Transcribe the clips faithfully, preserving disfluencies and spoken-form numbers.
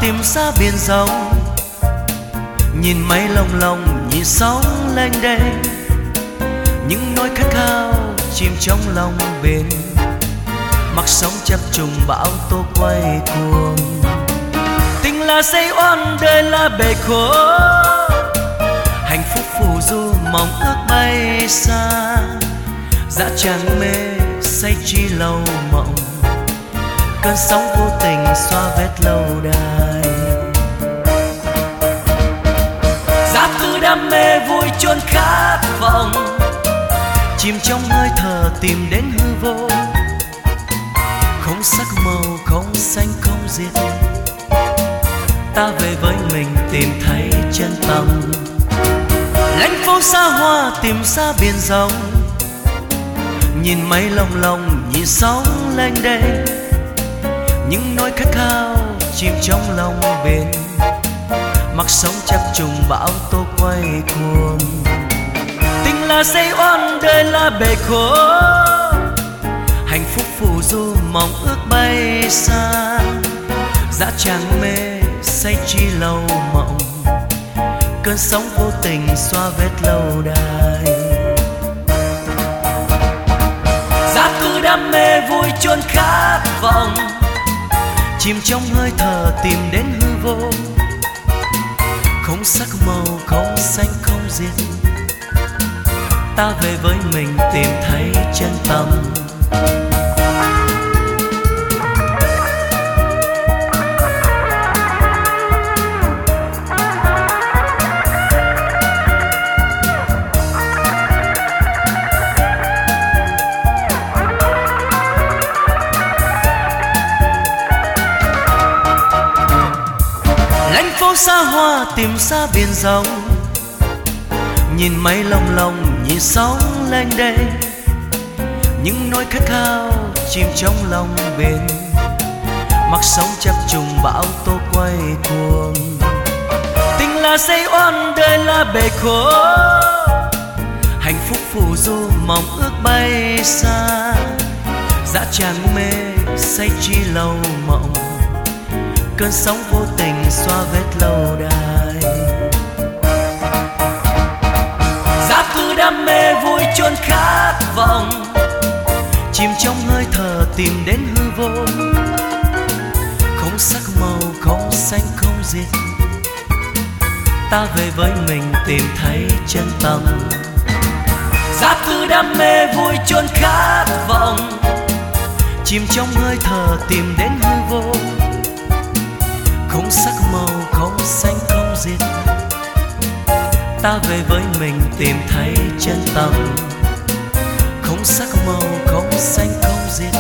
tìm xa biển rộng, nhìn mây lồng lộng, nhìn sóng lênh đênh, những nỗi khát khao chìm trong lòng biển, mặc sóng chập trùng bão tố quay cuồng. Tình là dây oan, đời là bể khổ, hạnh phúc phù du mong ước bay xa. Dã tràng mê say chi lâu mộng, cơn sóng vô tình xoa vết lâu đài. Giá tư đam mê vui chôn khát vọng, chìm trong hơi thở tìm đến hư vô. Không sắc màu, không xanh, không diệt, ta về với mình tìm thấy chân tâm. Lãnh phố xa hoa tìm xa biển rộng, nhìn mây lồng lộng, nhìn sóng lênh đênh, những nỗi khát khao chìm trong lòng biển, mặc sóng chập trùng bão tố quay cuồng. Tình là dây oan, đời là bể khổ, hạnh phúc phù du mong ước bay xa. Dã tràng mê say chi lâu mộng, cơn sóng vô tình xoa vết lâu đài. Giá tư đam mê vui chôn khát vọng, chìm trong hơi thở tìm đến hư vô. Không sắc màu, không xanh, không diệt, ta về với mình tìm thấy chân tâm. Lãnh phố xa hoa tìm xa biển rộng, nhìn mây lồng lộng, nhìn sóng lênh đênh, những nỗi khát khao chìm trong lòng biển, mặc sóng chập trùng bão tố quay cuồng. Tình là dây oan, đời là bể khổ, hạnh phúc phù du mong ước bay xa. Dã tràng mê say chi lâu mộng, cơn sóng vô tình xoa vết lâu đài. Giá tư đam mê vui chôn khát vọng, chìm trong hơi thở tìm đến hư vô. Không sắc màu, không xanh, không diệt, ta về với mình tìm thấy chân tâm. Giá tư đam mê vui chôn khát vọng, chìm trong hơi thở tìm đến hư vô. Không sắc màu, không xanh, không diệt, ta về với mình tìm thấy chân tâm. Không sắc màu, không xanh, không diệt,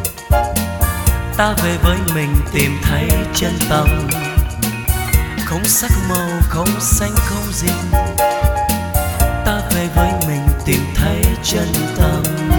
ta về với mình tìm thấy chân tâm. Không sắc màu, không xanh, không diệt, ta về với mình tìm thấy chân tâm.